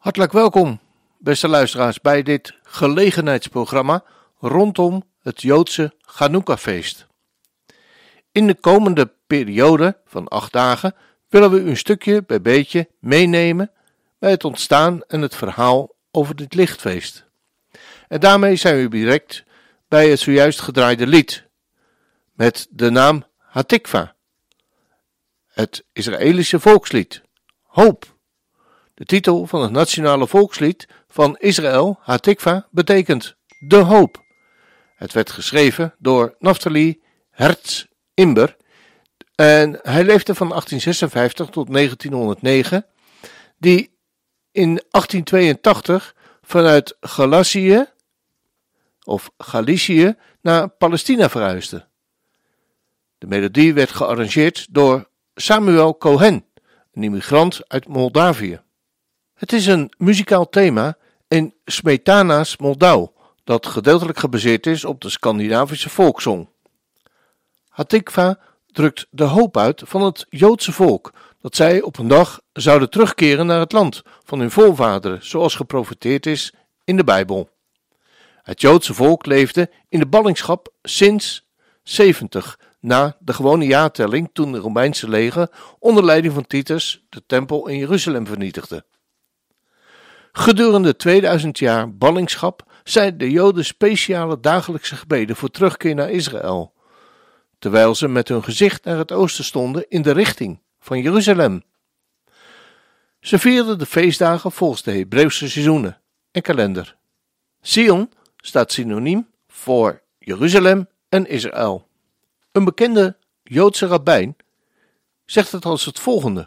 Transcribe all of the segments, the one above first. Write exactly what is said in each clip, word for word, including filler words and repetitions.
Hartelijk welkom, beste luisteraars, bij dit gelegenheidsprogramma rondom het Joodse Chanukka-feest. In de komende periode van acht dagen willen we u een stukje bij beetje meenemen bij het ontstaan en het verhaal over dit lichtfeest. En daarmee zijn we direct bij het zojuist gedraaide lied met de naam Hatikva, het Israëlische volkslied, Hoop. De titel van het nationale volkslied van Israël, Hatikva, betekent de hoop. Het werd geschreven door Naftali Herz Imber en hij leefde van achttien zesenvijftig tot negentienhonderdnegen, die in achttien tweeëntachtig vanuit Galicië of Galicië naar Palestina verhuisde. De melodie werd gearrangeerd door Samuel Cohen, een immigrant uit Moldavië. Het is een muzikaal thema in Smetana's Moldau, dat gedeeltelijk gebaseerd is op de Scandinavische volkszong. Hatikva drukt de hoop uit van het Joodse volk, dat zij op een dag zouden terugkeren naar het land van hun voorvaderen, zoals geprofeteerd is in de Bijbel. Het Joodse volk leefde in de ballingschap sinds zeventig na de gewone jaartelling, toen de Romeinse leger onder leiding van Titus de tempel in Jeruzalem vernietigde. Gedurende tweeduizend jaar ballingschap zeiden de Joden speciale dagelijkse gebeden voor terugkeer naar Israël, terwijl ze met hun gezicht naar het oosten stonden in de richting van Jeruzalem. Ze vierden de feestdagen volgens de Hebreeuwse seizoenen en kalender. Sion staat synoniem voor Jeruzalem en Israël. Een bekende Joodse rabbijn zegt het als het volgende: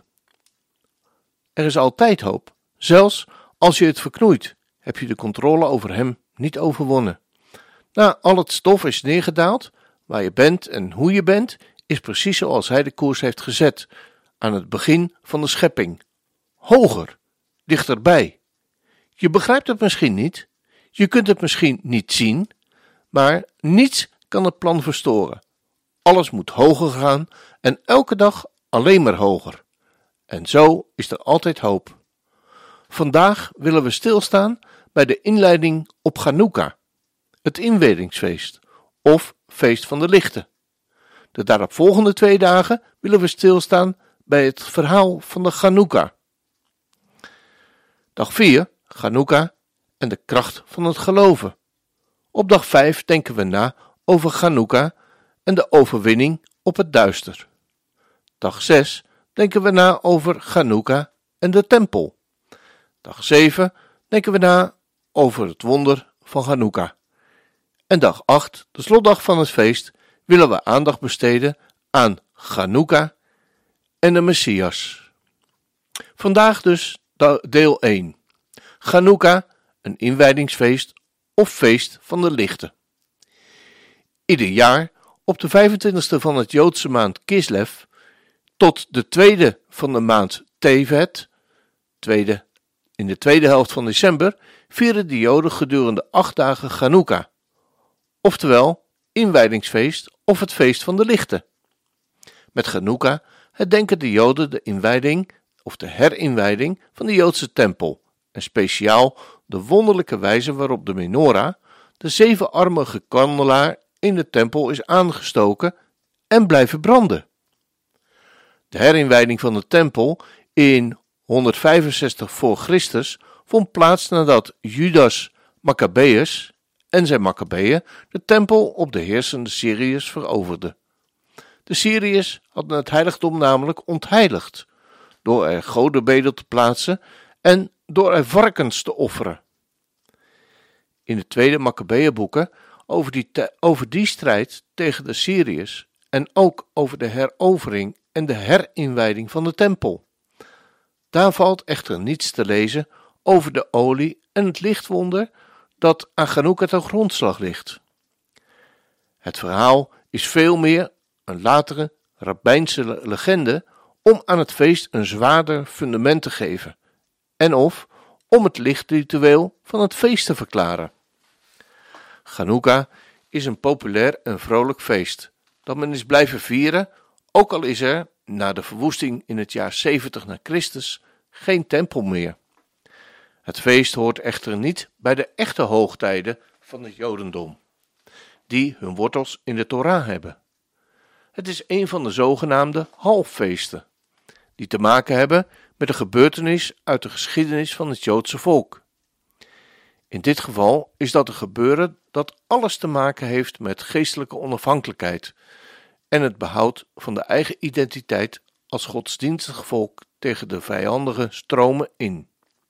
er is altijd hoop, zelfs als je het verknoeit, heb je de controle over hem niet overwonnen. Na al het stof is neergedaald, waar je bent en hoe je bent, is precies zoals hij de koers heeft gezet aan het begin van de schepping. Hoger, dichterbij. Je begrijpt het misschien niet, je kunt het misschien niet zien, maar niets kan het plan verstoren. Alles moet hoger gaan en elke dag alleen maar hoger. En zo is er altijd hoop. Vandaag willen we stilstaan bij de inleiding op Chanukka, het inwijdingsfeest of feest van de lichten. De daaropvolgende twee dagen willen we stilstaan bij het verhaal van de Chanukka. Dag vier, Chanukka en de kracht van het geloven. Op dag vijf denken we na over Chanukka en de overwinning op het duister. Dag zes denken we na over Chanukka en de tempel. Dag zeven denken we na over het wonder van Chanukka. En dag acht, de slotdag van het feest, willen we aandacht besteden aan Chanukka en de Messias. Vandaag dus deel één. Chanukka, een inwijdingsfeest of feest van de lichten. Ieder jaar op de vijfentwintigste van het Joodse maand Kislev tot de tweede van de maand Tevet, tweede in de tweede helft van december, vieren de Joden gedurende acht dagen Chanukka, oftewel inwijdingsfeest of het feest van de lichten. Met Chanukka herdenken de Joden de inwijding of de herinwijding van de Joodse tempel en speciaal de wonderlijke wijze waarop de menorah, de zevenarmige kandelaar, in de tempel is aangestoken en blijven branden. De herinwijding van de tempel in honderdvijfenzestig voor Christus vond plaats nadat Judas Maccabeus en zijn Maccabeeën de tempel op de heersende Syriërs veroverden. De Syriërs hadden het heiligdom namelijk ontheiligd door er godenbeden te plaatsen en door er varkens te offeren. In de tweede Maccabeeënboeken over die, te, over die strijd tegen de Syriërs en ook over de herovering en de herinwijding van de tempel. Daar valt echter niets te lezen over de olie en het lichtwonder dat aan Chanukka ten grondslag ligt. Het verhaal is veel meer een latere rabbijnse legende om aan het feest een zwaarder fundament te geven en of om het lichtritueel van het feest te verklaren. Chanukka is een populair en vrolijk feest dat men is blijven vieren, ook al is er na de verwoesting in het jaar zeventig na Christus geen tempel meer. Het feest hoort echter niet bij de echte hoogtijden van het Jodendom, die hun wortels in de Torah hebben. Het is een van de zogenaamde halffeesten, die te maken hebben met een gebeurtenis uit de geschiedenis van het Joodse volk. In dit geval is dat een gebeuren dat alles te maken heeft met geestelijke onafhankelijkheid en het behoud van de eigen identiteit als godsdienstig volk tegen de vijandige stromen in.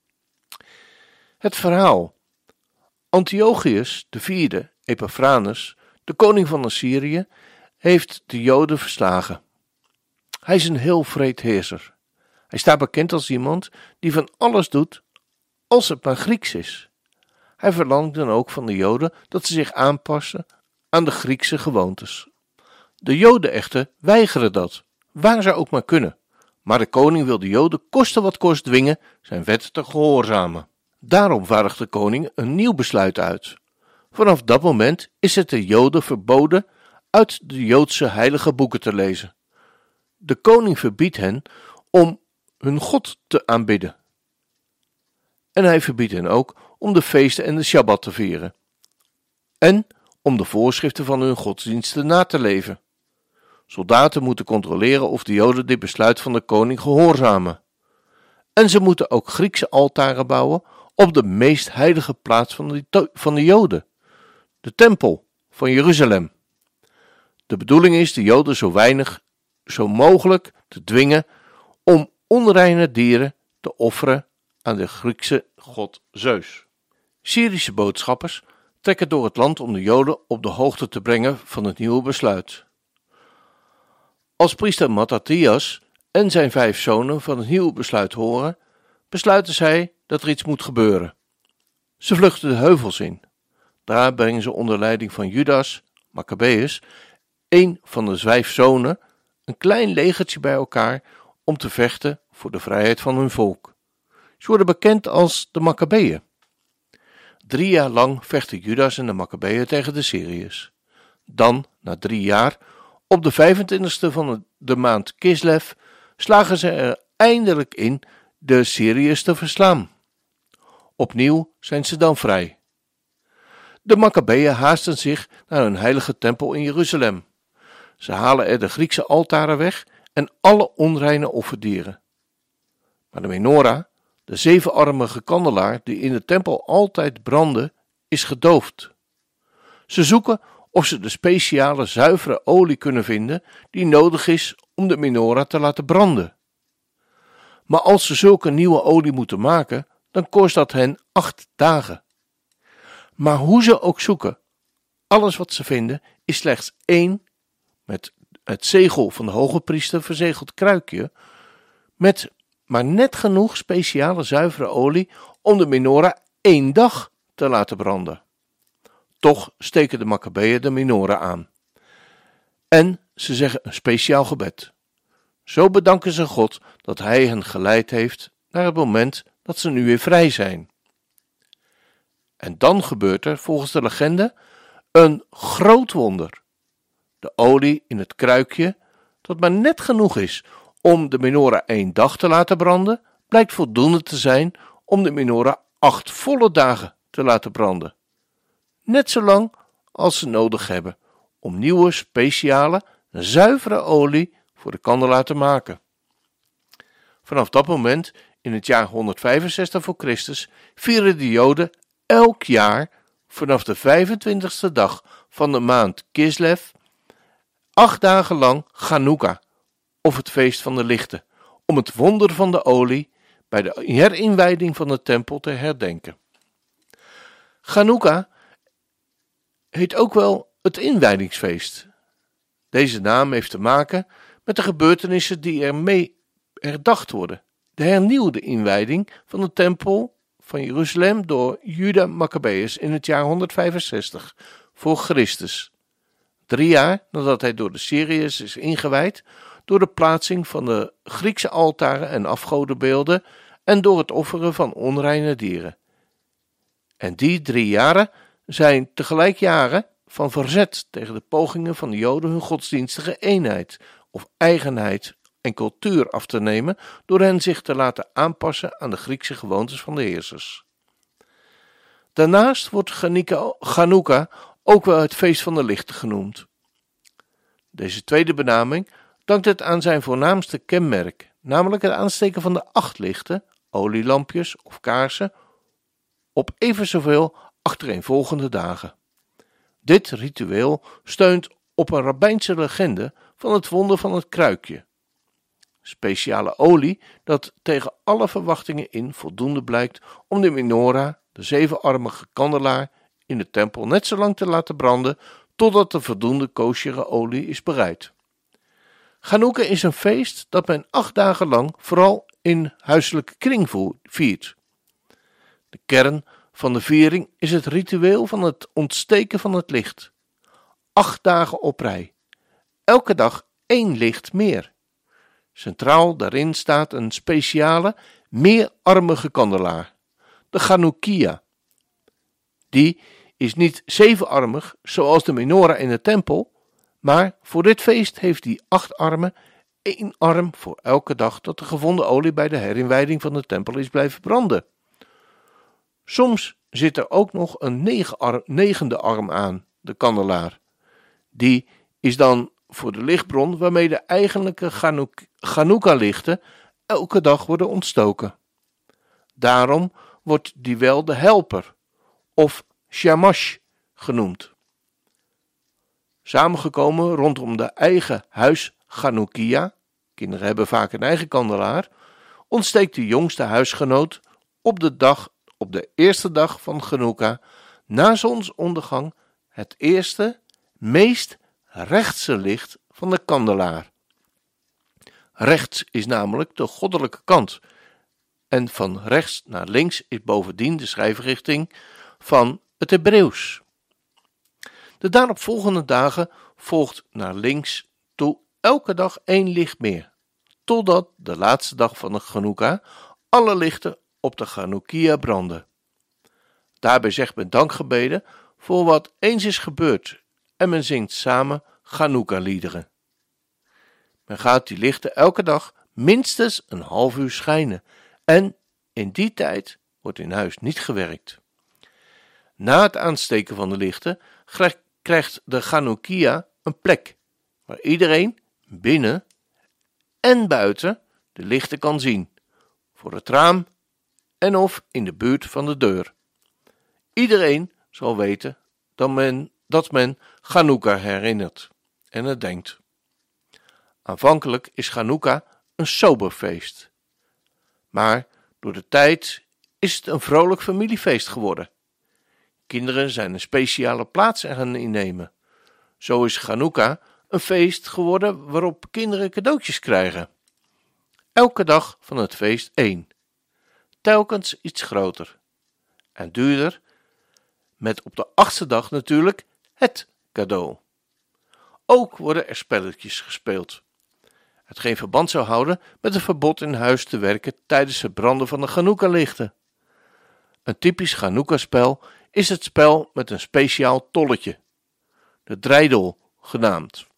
Het verhaal. Antiochus de vierde, Epaphranius, de koning van Assyrië, heeft de Joden verslagen. Hij is een heel wreed heerser. Hij staat bekend als iemand die van alles doet als het maar Grieks is. Hij verlangt dan ook van de Joden dat ze zich aanpassen aan de Griekse gewoontes. De Joden echter weigeren dat, waar ze ook maar kunnen. Maar de koning wil de Joden koste wat kost dwingen zijn wet te gehoorzamen. Daarom vaardigt de koning een nieuw besluit uit. Vanaf dat moment is het de Joden verboden uit de Joodse heilige boeken te lezen. De koning verbiedt hen om hun God te aanbidden. En hij verbiedt hen ook om de feesten en de Shabbat te vieren. En om de voorschriften van hun godsdiensten na te leven. Soldaten moeten controleren of de Joden dit besluit van de koning gehoorzamen. En ze moeten ook Griekse altaren bouwen op de meest heilige plaats van de, to- van de Joden, de tempel van Jeruzalem. De bedoeling is de Joden zo weinig, zo mogelijk te dwingen om onreine dieren te offeren aan de Griekse god Zeus. Syrische boodschappers trekken door het land om de Joden op de hoogte te brengen van het nieuwe besluit. Als priester Mattathias en zijn vijf zonen van het nieuwe besluit horen, besluiten zij dat er iets moet gebeuren. Ze vluchten de heuvels in. Daar brengen ze onder leiding van Judas Maccabeus, een van de vijf zonen, een klein legertje bij elkaar om te vechten voor de vrijheid van hun volk. Ze worden bekend als de Maccabeeën. Drie jaar lang vechten Judas en de Maccabeeën tegen de Syriërs. Dan, na drie jaar, op de vijfentwintigste van de maand Kislev, slagen ze er eindelijk in de Syriërs te verslaan. Opnieuw zijn ze dan vrij. De Maccabeeën haasten zich naar hun heilige tempel in Jeruzalem. Ze halen er de Griekse altaren weg en alle onreine offerdieren. Maar de menorah, de zevenarmige kandelaar die in de tempel altijd brandde, is gedoofd. Ze zoeken of ze de speciale zuivere olie kunnen vinden die nodig is om de menorah te laten branden. Maar als ze zulke nieuwe olie moeten maken, dan kost dat hen acht dagen. Maar hoe ze ook zoeken, alles wat ze vinden is slechts één, met het zegel van de hoge priester verzegeld kruikje, met maar net genoeg speciale zuivere olie om de menorah één dag te laten branden. Toch steken de Maccabeeën de menorah aan. En ze zeggen een speciaal gebed. Zo bedanken ze God dat hij hen geleid heeft naar het moment dat ze nu weer vrij zijn. En dan gebeurt er, volgens de legende, een groot wonder. De olie in het kruikje, dat maar net genoeg is om de menorah één dag te laten branden, blijkt voldoende te zijn om de menorah acht volle dagen te laten branden. Net zo lang als ze nodig hebben om nieuwe, speciale, zuivere olie voor de kandelaar te maken. Vanaf dat moment, in het jaar honderdvijfenzestig voor Christus, vieren de Joden elk jaar vanaf de vijfentwintigste dag van de maand Kislev acht dagen lang Chanukka, of het feest van de lichten, om het wonder van de olie bij de herinwijding van de tempel te herdenken. Chanukka heet ook wel het inwijdingsfeest. Deze naam heeft te maken met de gebeurtenissen die ermee herdacht worden. De hernieuwde inwijding van de tempel van Jeruzalem door Juda Maccabeus in het jaar honderdvijfenzestig voor Christus. Drie jaar nadat hij door de Syriërs is ingewijd, door de plaatsing van de Griekse altaren en afgodenbeelden en door het offeren van onreine dieren. En die drie jaren zijn tegelijk jaren van verzet tegen de pogingen van de Joden hun godsdienstige eenheid of eigenheid en cultuur af te nemen door hen zich te laten aanpassen aan de Griekse gewoontes van de heersers. Daarnaast wordt Chanukka ook wel het feest van de lichten genoemd. Deze tweede benaming dankt het aan zijn voornaamste kenmerk, namelijk het aansteken van de acht lichten, olielampjes of kaarsen, op even zoveel achtereenvolgende dagen. Dit ritueel steunt op een rabbijnse legende van het wonder van het kruikje. Speciale olie dat tegen alle verwachtingen in voldoende blijkt om de menorah, de zevenarmige kandelaar, in de tempel net zo lang te laten branden totdat de voldoende koosjere olie is bereid. Chanukka is een feest dat men acht dagen lang vooral in huiselijke kring viert. De kern van de viering is het ritueel van het ontsteken van het licht. Acht dagen op rij. Elke dag één licht meer. Centraal daarin staat een speciale, meerarmige kandelaar, de Chanukkia. Die is niet zevenarmig zoals de menorah in de tempel, maar voor dit feest heeft die acht armen, één arm voor elke dag dat de gevonden olie bij de herinwijding van de tempel is blijven branden. Soms zit er ook nog een negende arm aan, de kandelaar. Die is dan voor de lichtbron waarmee de eigenlijke Chanukka-lichten elke dag worden ontstoken. Daarom wordt die wel de helper, of shamash, genoemd. Samengekomen rondom de eigen huis Chanukkia, kinderen hebben vaak een eigen kandelaar, ontsteekt de jongste huisgenoot op de dag, op de eerste dag van Chanukka, na zonsondergang, het eerste, meest rechtse licht van de kandelaar. Rechts is namelijk de goddelijke kant, en van rechts naar links is bovendien de schrijfrichting van het Hebreeuws. De daaropvolgende dagen volgt naar links toe elke dag één licht meer, totdat de laatste dag van de Chanukka alle lichten op de Chanukkia branden. Daarbij zegt men dankgebeden voor wat eens is gebeurd en men zingt samen Chanukka-liederen. Men gaat die lichten elke dag minstens een half uur schijnen en in die tijd wordt in huis niet gewerkt. Na het aansteken van de lichten krijgt de Chanukkia een plek waar iedereen binnen en buiten de lichten kan zien, voor het raam en of in de buurt van de deur. Iedereen zal weten dat men, dat men Chanukka herinnert en het denkt. Aanvankelijk is Chanukka een sober feest, maar door de tijd is het een vrolijk familiefeest geworden. Kinderen zijn een speciale plaats gaan innemen. Zo is Chanukka een feest geworden waarop kinderen cadeautjes krijgen. Elke dag van het feest één. Telkens iets groter en duurder, met op de achtste dag natuurlijk het cadeau. Ook worden er spelletjes gespeeld, hetgeen verband zou houden met een verbod in huis te werken tijdens het branden van de Chanukka-lichten. Een typisch Chanukka-spel is het spel met een speciaal tolletje, de dreidel genaamd.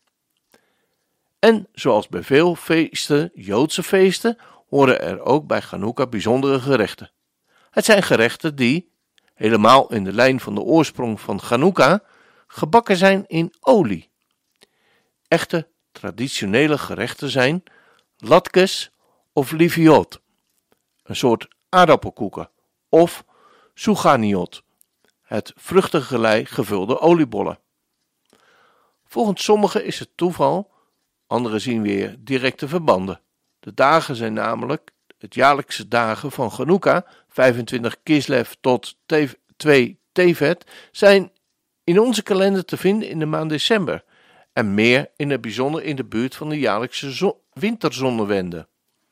En zoals bij veel feesten, Joodse feesten, horen er ook bij Chanukka bijzondere gerechten. Het zijn gerechten die, helemaal in de lijn van de oorsprong van Chanukka, gebakken zijn in olie. Echte traditionele gerechten zijn latkes of liviot, een soort aardappelkoeken, of suganiot, het vruchtengelei gevulde oliebollen. Volgens sommigen is het toeval, anderen zien weer directe verbanden. De dagen zijn namelijk het jaarlijkse dagen van Chanukka, vijfentwintig Kislev tot twee Tevet, zijn in onze kalender te vinden in de maand december en meer in het bijzonder in de buurt van de jaarlijkse zo- winterzonnewende.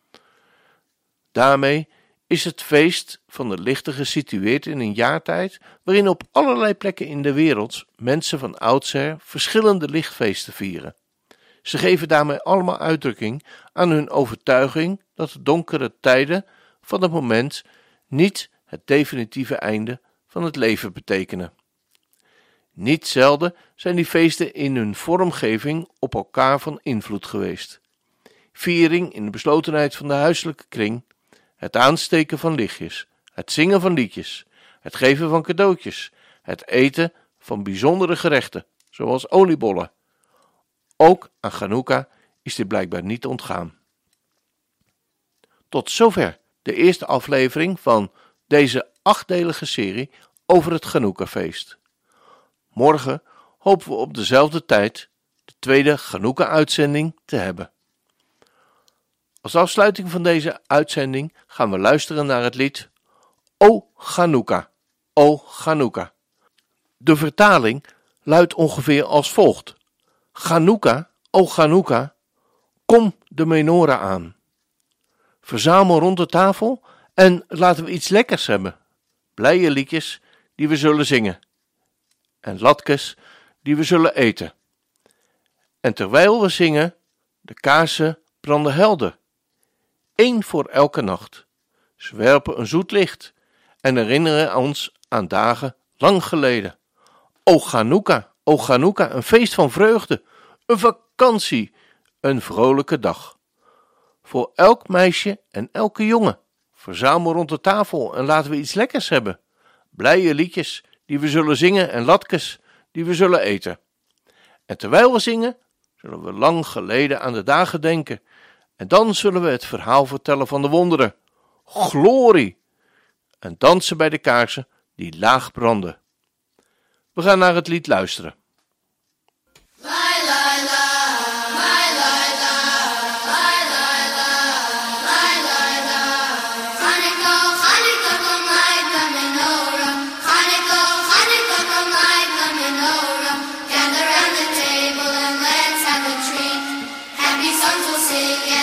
Daarmee is het feest van de lichten gesitueerd in een jaartijd waarin op allerlei plekken in de wereld mensen van oudsher verschillende lichtfeesten vieren. Ze geven daarmee allemaal uitdrukking aan hun overtuiging dat de donkere tijden van het moment niet het definitieve einde van het leven betekenen. Niet zelden zijn die feesten in hun vormgeving op elkaar van invloed geweest. Viering in de beslotenheid van de huiselijke kring, het aansteken van lichtjes, het zingen van liedjes, het geven van cadeautjes, het eten van bijzondere gerechten, zoals oliebollen. Ook aan Chanukka is dit blijkbaar niet ontgaan. Tot zover de eerste aflevering van deze achtdelige serie over het Chanukka-feest. Morgen hopen we op dezelfde tijd de tweede Chanukka-uitzending te hebben. Als afsluiting van deze uitzending gaan we luisteren naar het lied O Chanukka, O Chanukka. De vertaling luidt ongeveer als volgt: Chanukka, O Chanukka, kom de menorah aan. Verzamel rond de tafel en laten we iets lekkers hebben. Blije liedjes die we zullen zingen. En latkes die we zullen eten. En terwijl we zingen, de kaarsen branden helder. Eén voor elke nacht. Ze werpen een zoet licht en herinneren ons aan dagen lang geleden. O Chanukka, O Chanukka, een feest van vreugde, een vakantie, een vrolijke dag. Voor elk meisje en elke jongen. Verzamel rond de tafel en laten we iets lekkers hebben. Blije liedjes die we zullen zingen en latkes die we zullen eten. En terwijl we zingen, zullen we lang geleden aan de dagen denken. En dan zullen we het verhaal vertellen van de wonderen. Glorie! En dansen bij de kaarsen die laag branden. We gaan naar het lied luisteren. Songs will sing.